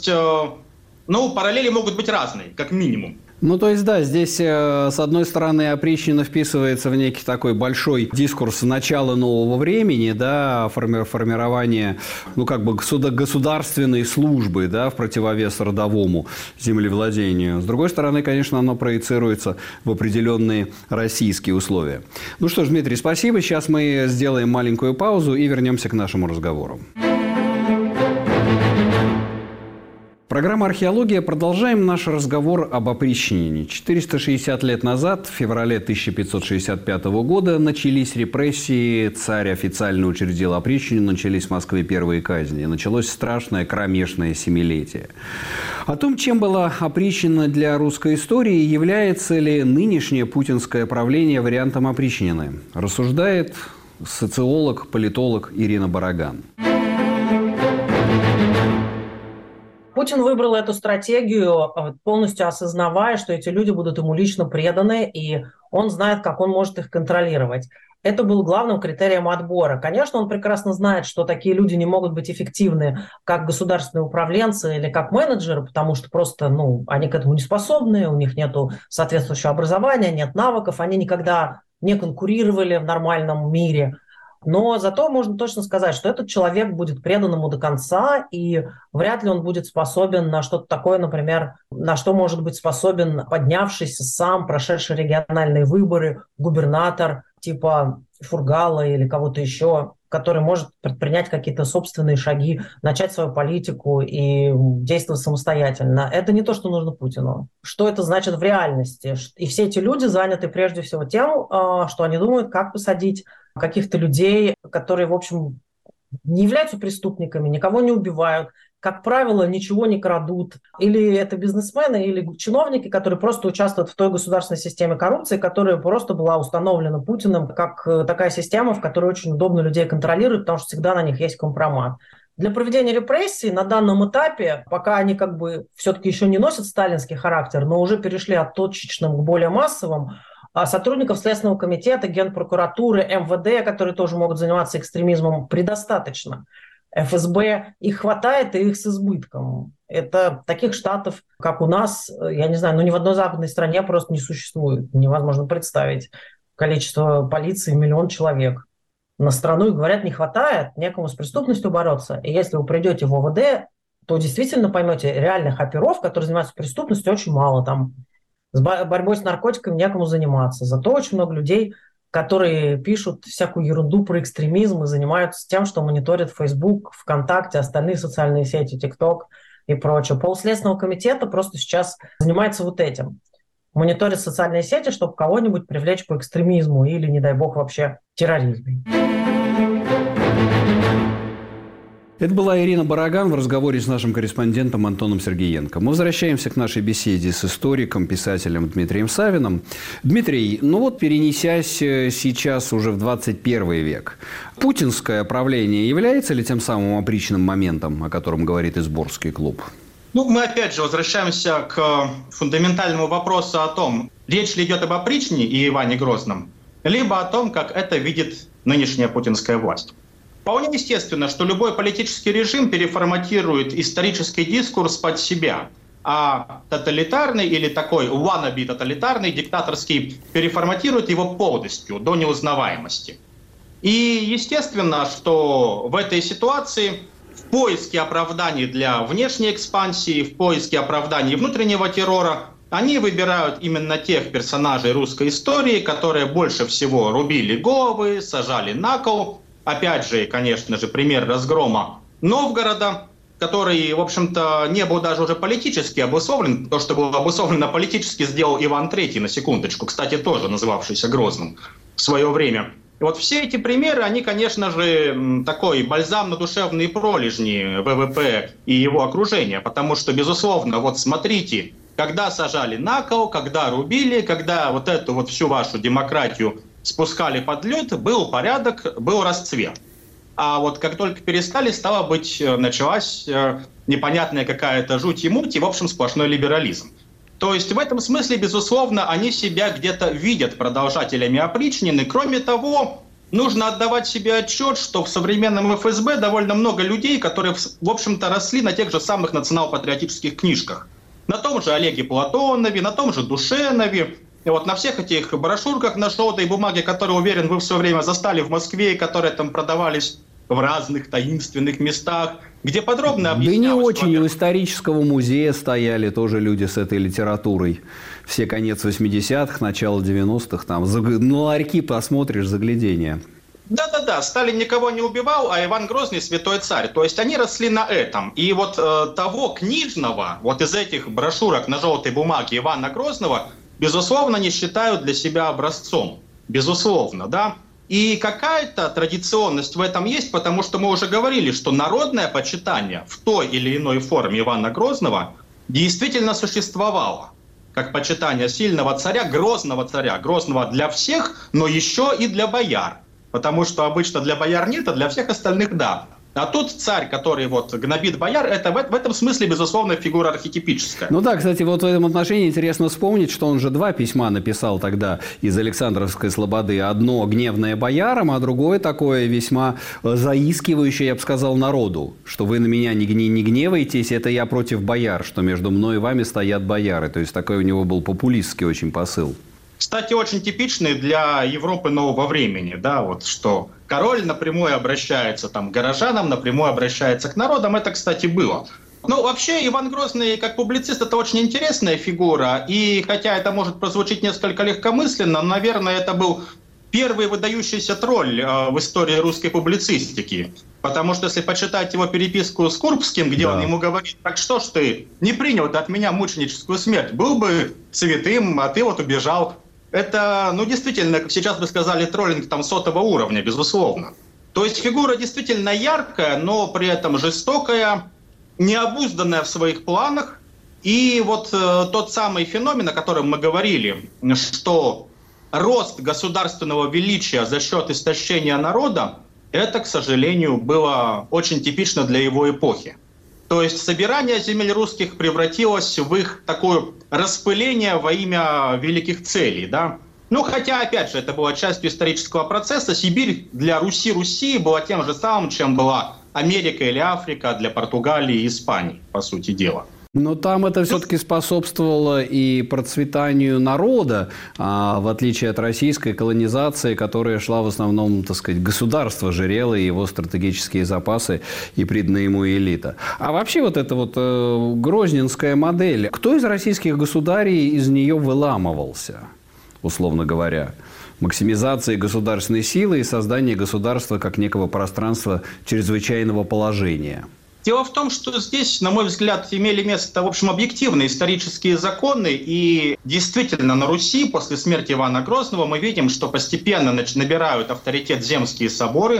ну, параллели могут быть разные, как минимум. Ну, то есть, да, здесь, э, с одной стороны, опричнина вписывается в некий такой большой дискурс начала нового времени, да, форми- формирование, ну, как бы государственной службы, да, в противовес родовому землевладению. С другой стороны, конечно, оно проецируется в определенные российские условия. Ну что ж, Дмитрий, спасибо. Сейчас мы сделаем маленькую паузу и вернемся к нашему разговору. Программа «Археология». Продолжаем наш разговор об опричнине. четыреста шестьдесят лет назад, в феврале тысяча пятьсот шестьдесят пятого года, начались репрессии. Царь официально учредил опричнину, начались в Москве первые казни. Началось страшное кромешное семилетие. О том, чем была опричнина для русской истории, является ли нынешнее путинское правление вариантом опричнины, рассуждает социолог, политолог Ирина Бараган. Путин выбрал эту стратегию, полностью осознавая, что эти люди будут ему лично преданы, и он знает, как он может их контролировать. Это был главным критерием отбора. Конечно, он прекрасно знает, что такие люди не могут быть эффективны как государственные управленцы или как менеджеры, потому что просто ну, они к этому не способны, у них нет соответствующего образования, нет навыков, они никогда не конкурировали в нормальном мире. Но зато можно точно сказать, что этот человек будет предан ему до конца, и вряд ли он будет способен на что-то такое, например, на что может быть способен поднявшийся сам, прошедший региональные выборы, губернатор типа Фургала или кого-то еще, который может предпринять какие-то собственные шаги, начать свою политику и действовать самостоятельно. Это не то, что нужно Путину. Что это значит в реальности? И все эти люди заняты прежде всего тем, что они думают, как посадить каких-то людей, которые, в общем, не являются преступниками, никого не убивают, как правило, ничего не крадут. Или это бизнесмены, или чиновники, которые просто участвуют в той государственной системе коррупции, которая просто была установлена Путиным как такая система, в которой очень удобно людей контролировать, потому что всегда на них есть компромат. Для проведения репрессий на данном этапе, пока они как бы все-таки еще не носят сталинский характер, но уже перешли от точечным к более массовым, сотрудников Следственного комитета, Генпрокуратуры, эм вэ дэ, которые тоже могут заниматься экстремизмом, предостаточно. эф эс бэ, их хватает, и их с избытком. Это таких штатов, как у нас, я не знаю, ну ни в одной западной стране просто не существует. Невозможно представить количество полиции миллион человек. На страну, и говорят, не хватает, некому с преступностью бороться. И если вы придете в о вэ дэ, то действительно поймете, реальных оперов, которые занимаются преступностью, очень мало там. С борьбой с наркотиками некому заниматься. Зато очень много людей, которые пишут всякую ерунду про экстремизм и занимаются тем, что мониторят Facebook, ВКонтакте, остальные социальные сети, ТикТок и прочее. Пол Следственного комитета просто сейчас занимается вот этим. Мониторит социальные сети, чтобы кого-нибудь привлечь по экстремизму или, не дай бог, вообще терроризму. Это была Ирина Бараган в разговоре с нашим корреспондентом Антоном Сергеенко. Мы возвращаемся к нашей беседе с историком, писателем Дмитрием Савиным. Дмитрий, ну вот перенесясь сейчас уже в двадцать первый век, путинское правление является ли тем самым опричным моментом, о котором говорит Изборский клуб? Ну, мы опять же возвращаемся к фундаментальному вопросу о том, речь ли идет об опричнине и Иване Грозном, либо о том, как это видит нынешняя путинская власть. Вполне естественно, что любой политический режим переформатирует исторический дискурс под себя, а тоталитарный или такой wannabe тоталитарный, диктаторский, переформатирует его полностью, до неузнаваемости. И естественно, что в этой ситуации в поиске оправданий для внешней экспансии, в поиске оправданий внутреннего террора они выбирают именно тех персонажей русской истории, которые больше всего рубили головы, сажали на кол. Опять же, конечно же, пример разгрома Новгорода, который, в общем-то, не был даже уже политически обусловлен. То, что было обусловлено политически, сделал Иван Третий, на секундочку, кстати, тоже называвшийся Грозным в свое время. И вот все эти примеры, они, конечно же, такой бальзам на душевные пролежни ВВП и его окружения, потому что, безусловно, вот смотрите, когда сажали на кол, когда рубили, когда вот эту вот всю вашу демократию спускали под лед, был порядок, был расцвет. А вот как только перестали, стало быть, началась непонятная какая-то жуть и муть, и, в общем, сплошной либерализм. То есть в этом смысле, безусловно, они себя где-то видят продолжателями опричнины. Кроме того, нужно отдавать себе отчет, что в современном эф эс бэ довольно много людей, которые, в общем-то, росли на тех же самых национал-патриотических книжках. На том же Олеге Платонове, на том же Душенове. И вот на всех этих брошюрках на желтой бумаге, которые, уверен, вы в свое время застали в Москве, которые там продавались в разных таинственных местах, где подробно объяснялось... Да не очень, у исторического музея стояли тоже люди с этой литературой. Все конец восьмидесятых, начало девяностых, там, на ларьки посмотришь, заглядение. Да-да-да, Сталин никого не убивал, а Иван Грозный святой царь. То есть они росли на этом. И вот э, того книжного, вот из этих брошюрок на желтой бумаге Ивана Грозного, безусловно, не считают для себя образцом. Безусловно, да. И какая-то традиционность в этом есть, потому что мы уже говорили, что народное почитание в той или иной форме Ивана Грозного действительно существовало. Как почитание сильного царя, грозного царя. Грозного для всех, но еще и для бояр. Потому что обычно для бояр нет, а для всех остальных да. А тут царь, который вот гнобит бояр, это в, в этом смысле, безусловно, фигура архетипическая. Ну да, кстати, вот в этом отношении интересно вспомнить, что он же два письма написал тогда из Александровской слободы. Одно гневное боярам, а другое такое весьма заискивающее, я бы сказал, народу. Что вы на меня не, не, не гневаетесь, это я против бояр, что между мной и вами стоят бояры. То есть такой у него был популистский очень посыл. Кстати, очень типичный для Европы нового времени, да, вот что король напрямую обращается там, к горожанам, напрямую обращается к народам. Это, кстати, было. Ну, вообще, Иван Грозный, как публицист, это очень интересная фигура. И хотя это может прозвучить несколько легкомысленно, наверное, это был первый выдающийся тролль э, в истории русской публицистики. Потому что если почитать его переписку с Курбским, где да. он ему говорит, так что ж ты не принял от меня мученическую смерть, был бы святым, а ты вот убежал. Это, ну, действительно, как сейчас бы сказали, троллинг там сотого уровня, безусловно. То есть фигура действительно яркая, но при этом жестокая, необузданная в своих планах. И вот э, тот самый феномен, о котором мы говорили, что рост государственного величия за счет истощения народа, это, к сожалению, было очень типично для его эпохи. То есть собирание земель русских превратилось в их такое распыление во имя великих целей, да. Ну, хотя, опять же, это было частью исторического процесса. Сибирь для Руси-Руси была тем же самым, чем была Америка или Африка для Португалии и Испании, по сути дела. Но там это все-таки способствовало и процветанию народа, а, в отличие от российской колонизации, которая шла в основном, так сказать, государство жрело его стратегические запасы и приданная ему элита. А вообще вот эта вот э, грозненская модель, кто из российских государей из нее выламывался, условно говоря? Максимизации государственной силы и создание государства как некого пространства чрезвычайного положения. Дело в том, что здесь, на мой взгляд, имели место, в общем, объективные исторические законы. И действительно, на Руси после смерти Ивана Грозного мы видим, что постепенно набирают авторитет земские соборы.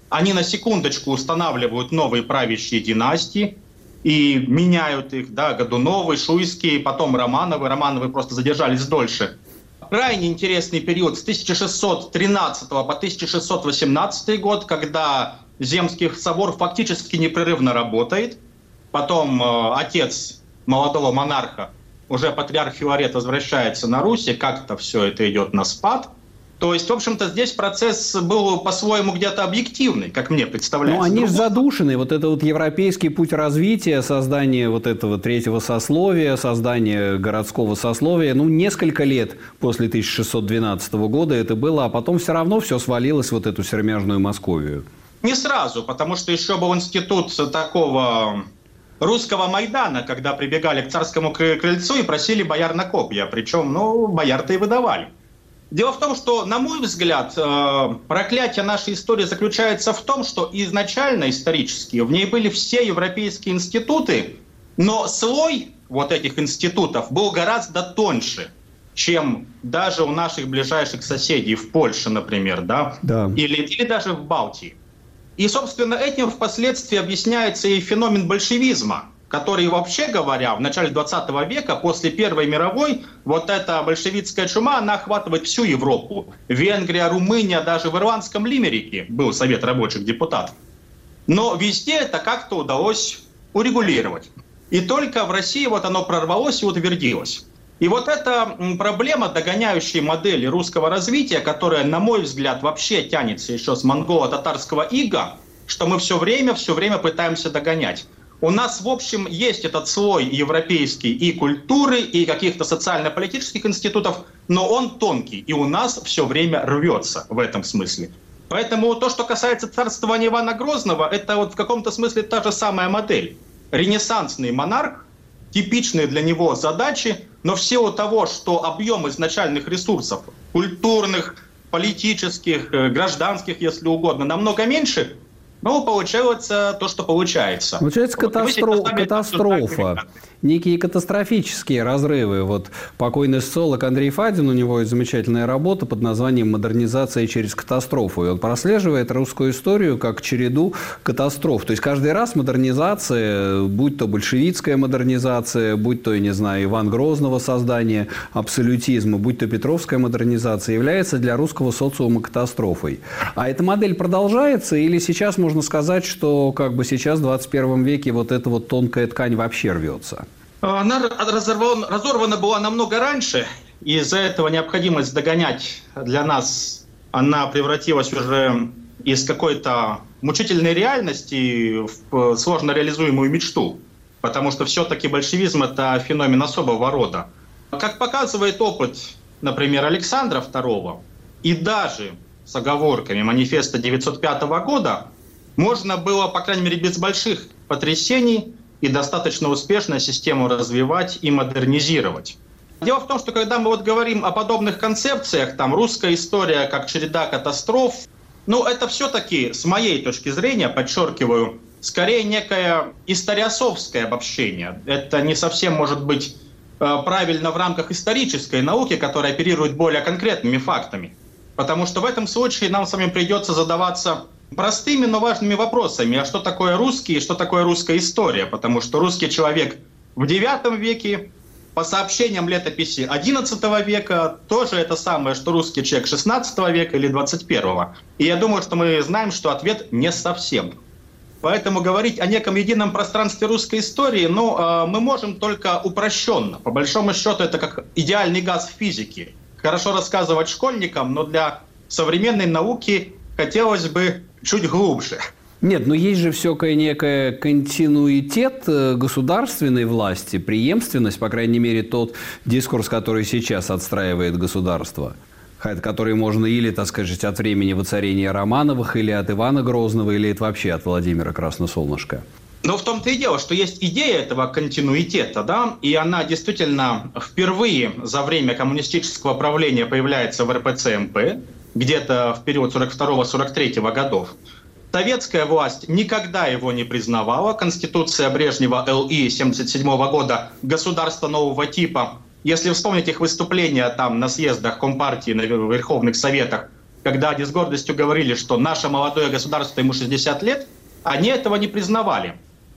Они на секундочку устанавливают новые правящие династии и меняют их, да, Годуновы, Шуйские, потом Романовы. Романовы просто задержались дольше. Крайне интересный период с тысяча шестьсот тринадцатого по тысяча шестьсот восемнадцатый год, когда Земский собор фактически непрерывно работает. Потом э, отец молодого монарха, уже патриарх Филарет, возвращается на Русь, и как-то все это идет на спад. То есть, в общем-то, здесь процесс был по-своему где-то объективный, как мне представляется. Ну, они же Другой... задушены. Вот это вот европейский путь развития, создание вот этого третьего сословия, создание городского сословия, ну, несколько лет после тысяча шестьсот двенадцатого года это было, а потом все равно все свалилось в вот эту сермяжную Московию. Не сразу, потому что еще был институт такого русского Майдана, когда прибегали к царскому крыльцу и просили бояр на копья. Причем, ну, бояр-то и выдавали. Дело в том, что, на мой взгляд, проклятие нашей истории заключается в том, что изначально исторически в ней были все европейские институты, но слой вот этих институтов был гораздо тоньше, чем даже у наших ближайших соседей в Польше, например, да? Да. Или, или даже в Балтии. И, собственно, этим впоследствии объясняется и феномен большевизма, который, вообще говоря, в начале двадцатого века, после Первой мировой, вот эта большевистская чума, она охватывает всю Европу. Венгрия, Румыния, даже в ирландском Лимерике был Совет рабочих депутатов. Но везде это как-то удалось урегулировать. И только в России вот оно прорвалось и утвердилось. И вот эта проблема догоняющей модели русского развития, которая, на мой взгляд, вообще тянется еще с монголо-татарского ига, что мы все время, все время пытаемся догонять. У нас, в общем, есть этот слой европейский и культуры, и каких-то социально-политических институтов, но он тонкий, и у нас все время рвется в этом смысле. Поэтому то, что касается царствования Ивана Грозного, это вот в каком-то смысле та же самая модель. Ренессансный монарх, типичные для него задачи, но в силу того, что объем изначальных ресурсов, культурных, политических, гражданских, если угодно, намного меньше, ну, получается то, что получается. Получается вот катастро... катастрофа. Некие катастрофические разрывы. Вот покойный социолог Андрей Фадин, у него есть замечательная работа под названием «Модернизация через катастрофу». И он прослеживает русскую историю как череду катастроф. То есть каждый раз модернизация, будь то большевистская модернизация, будь то, я не знаю, Иван Грозного создание абсолютизма, будь то петровская модернизация, является для русского социума катастрофой. А эта модель продолжается или сейчас можно сказать, что как бы сейчас в двадцать первом веке вот эта вот тонкая ткань вообще рвется? Она разорвана, разорвана была намного раньше, и из-за этого необходимость догонять для нас, она превратилась уже из какой-то мучительной реальности в сложно реализуемую мечту, потому что все-таки большевизм – это феномен особого рода. Как показывает опыт, например, Александра второго, и даже с оговорками манифеста девятьсот пятого года, можно было, по крайней мере, без больших потрясений и достаточно успешно систему развивать и модернизировать. Дело в том, что когда мы вот говорим о подобных концепциях, там русская история как череда катастроф, ну это все-таки, с моей точки зрения, подчеркиваю, скорее некое историософское обобщение. Это не совсем может быть правильно в рамках исторической науки, которая оперирует более конкретными фактами. Потому что в этом случае нам с вами придется задаваться простыми, но важными вопросами. А что такое русский и что такое русская история? Потому что русский человек в девятом веке, по сообщениям летописи одиннадцатого века, тоже это самое, что русский человек шестнадцатого века или двадцать первого. И я думаю, что мы знаем, что ответ не совсем. Поэтому говорить о неком едином пространстве русской истории, ну, мы можем только упрощенно. По большому счету, это как идеальный газ в физике. Хорошо рассказывать школьникам, но для современной науки хотелось бы чуть глубже. Нет, но есть же все-таки некий континуитет государственной власти, преемственность, по крайней мере, тот дискурс, который сейчас отстраивает государство, который можно или, так сказать, от времени воцарения Романовых, или от Ивана Грозного, или это вообще от Владимира Красносолнышка. Но в том-то и дело, что есть идея этого континуитета, да, и она действительно впервые за время коммунистического правления появляется в эр пэ цэ эм пэ, где-то в период сорок второго — сорок третьего годов. Советская власть никогда его не признавала. Конституция Брежнева эл и семьдесят седьмого года, государство нового типа. Если вспомнить их выступления там на съездах Компартии, на Верховных Советах, когда они с гордостью говорили, что наше молодое государство, ему шестьдесят лет, они этого не признавали.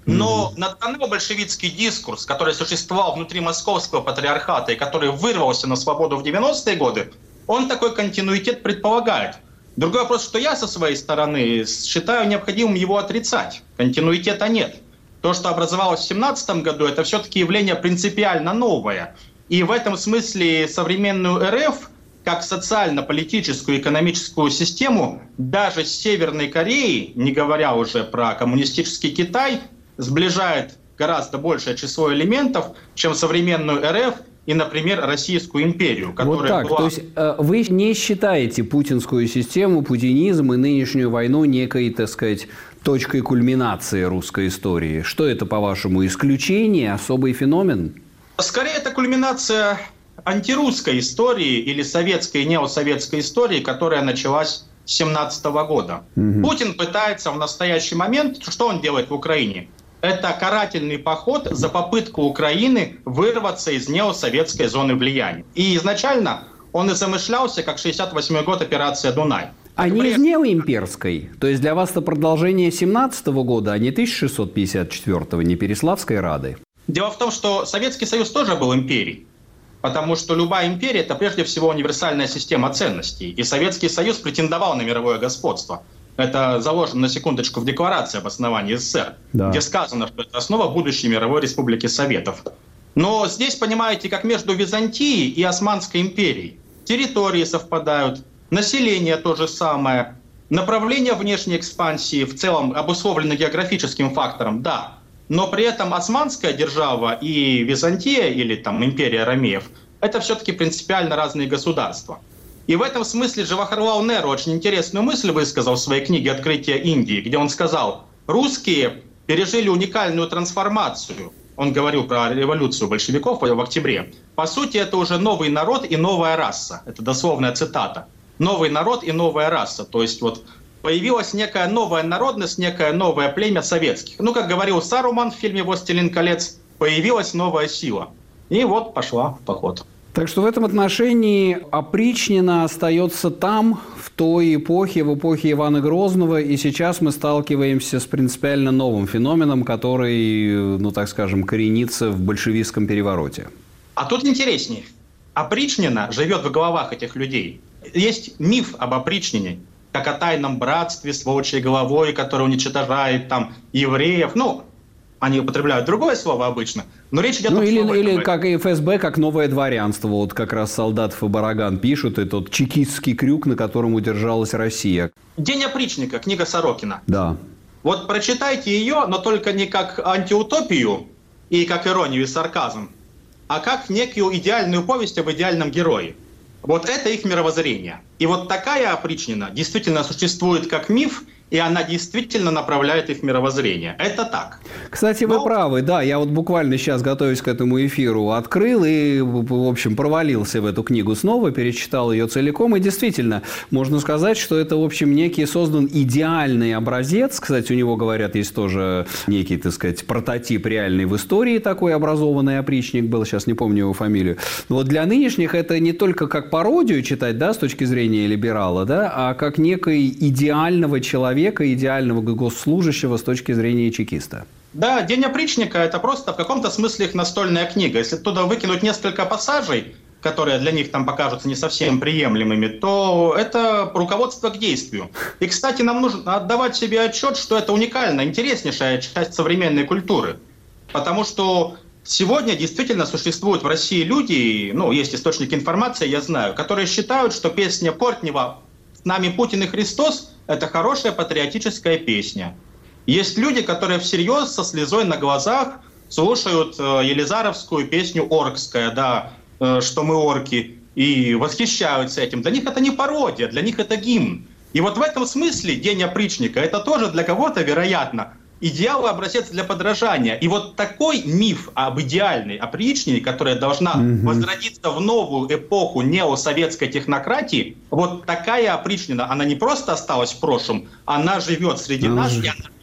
Но mm-hmm. национал-большевистский дискурс, который существовал внутри московского патриархата и который вырвался на свободу в девяностые годы, он такой континуитет предполагает. Другой вопрос, что я со своей стороны считаю необходимым его отрицать. Континуитета нет. То, что образовалось в семнадцатом году, это все-таки явление принципиально новое. И в этом смысле современную РФ, как социально-политическую и экономическую систему, даже с Северной Кореей, не говоря уже про коммунистический Китай, сближает гораздо большее число элементов, чем современную РФ и, например, Российскую империю, которая вот так. была... То есть вы не считаете путинскую систему, путинизм и нынешнюю войну некой, так сказать, точкой кульминации русской истории? Что это, по-вашему, исключение, особый феномен? Скорее, это кульминация антирусской истории или советской и неосоветской истории, которая началась с семнадцатого года. Угу. Путин пытается в настоящий момент... Что он делает в Украине? Это карательный поход за попытку Украины вырваться из неосоветской зоны влияния. И изначально он и замышлялся, как шестьдесят восьмой год, операция «Дунай». А не из неоимперской? То есть для вас это продолжение семнадцатого года, а не тысяча шестьсот пятьдесят четвёртого, не Переславской Рады? Дело в том, что Советский Союз тоже был империей. Потому что любая империя – это прежде всего универсальная система ценностей. И Советский Союз претендовал на мировое господство. Это заложено, на секундочку, в Декларации об основании СССР, да. где сказано, что это основа будущей мировой республики Советов. Но здесь, понимаете, как между Византией и Османской империей. Территории совпадают, население то же самое, направление внешней экспансии в целом обусловлено географическим фактором, да. Но при этом Османская держава и Византия, или там империя ромеев, это все-таки принципиально разные государства. И в этом смысле Джавахарлал Неру очень интересную мысль высказал в своей книге «Открытие Индии», где он сказал, русские пережили уникальную трансформацию. Он говорил про революцию большевиков в октябре. По сути, это уже новый народ и новая раса. Это дословная цитата. Новый народ и новая раса. То есть вот появилась некая новая народность, некое новое племя советских. Ну, как говорил Саруман в фильме «Властелин колец», появилась новая сила. И вот пошла в поход. Так что в этом отношении опричнина остается там, в той эпохе, в эпохе Ивана Грозного, и сейчас мы сталкиваемся с принципиально новым феноменом, который, ну так скажем, коренится в большевистском перевороте. А тут интереснее. Опричнина живет в головах этих людей. Есть миф об опричнине, как о тайном братстве с волчьей головой, который уничтожает там евреев. Ну, они употребляют другое слово обычно, но речь идет ну, о... Или, или как и эф эс бэ, как новое дворянство. Вот как раз Солдатов и Бараган пишут, и тот чекистский крюк, на котором удержалась Россия. «День опричника», книга Сорокина. Да. Вот прочитайте ее, но только не как антиутопию и как иронию и сарказм, а как некую идеальную повесть об идеальном герое. Вот это их мировоззрение. И вот такая опричнина действительно существует как миф, и она действительно направляет их мировоззрение. Это так. Кстати, вы Но... правы, да, я вот буквально сейчас, готовясь к этому эфиру, открыл и, в общем, провалился в эту книгу снова, перечитал ее целиком, и действительно, можно сказать, что это, в общем, некий создан идеальный образец. Кстати, у него, говорят, есть тоже некий, так сказать, прототип реальный в истории, такой образованный опричник был, сейчас не помню его фамилию. Но вот для нынешних это не только как пародию читать, да, с точки зрения либерала, да, а как некой идеального человека, идеального госслужащего с точки зрения чекиста. Да, «День опричника» — это просто в каком-то смысле их настольная книга. Если туда выкинуть несколько пассажей, которые для них там покажутся не совсем приемлемыми, то это руководство к действию. И, кстати, нам нужно отдавать себе отчет, что это уникальная, интереснейшая часть современной культуры. Потому что сегодня действительно существуют в России люди, ну, есть источники информации, я знаю, которые считают, что песня Портнева «С нами Путин и Христос» — это хорошая патриотическая песня. Есть люди, которые всерьез со слезой на глазах слушают э, елизаровскую песню «Оркская», да, э, что мы орки, и восхищаются этим. Для них это не пародия, для них это гимн. И вот в этом смысле «День опричника» — это тоже для кого-то, вероятно, идеал и образец для подражания. И вот такой миф об идеальной опричнине, которая должна mm-hmm. возродиться в новую эпоху неосоветской технократии, вот такая опричнина, она не просто осталась в прошлом, она живет среди mm-hmm. нас, и она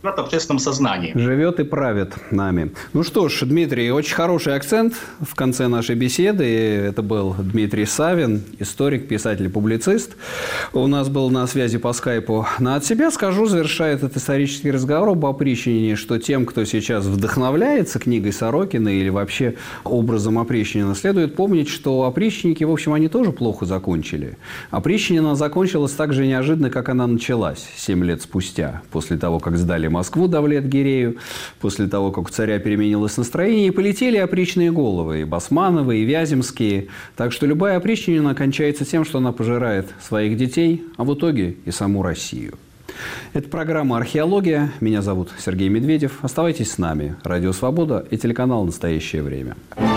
в общественном сознании. Живет и правит нами. Ну что ж, Дмитрий, очень хороший акцент в конце нашей беседы. Это был Дмитрий Савин, историк, писатель, публицист. У нас был на связи по скайпу. Но от себя скажу, завершая этот исторический разговор об опричнине, что тем, кто сейчас вдохновляется книгой Сорокина или вообще образом опричнина, следует помнить, что опричники, в общем, они тоже плохо закончили. Опричнина закончилась так же неожиданно, как она началась семь лет спустя, после того, как сдали Москву Давлет-Гирею, после того, как у царя переменилось настроение, и полетели опричные головы, и Басмановы, и Вяземские. Так что любая опричнина кончается тем, что она пожирает своих детей, а в итоге и саму Россию. Это программа «Археология». Меня зовут Сергей Медведев. Оставайтесь с нами. Радио «Свобода» и телеканал «Настоящее время».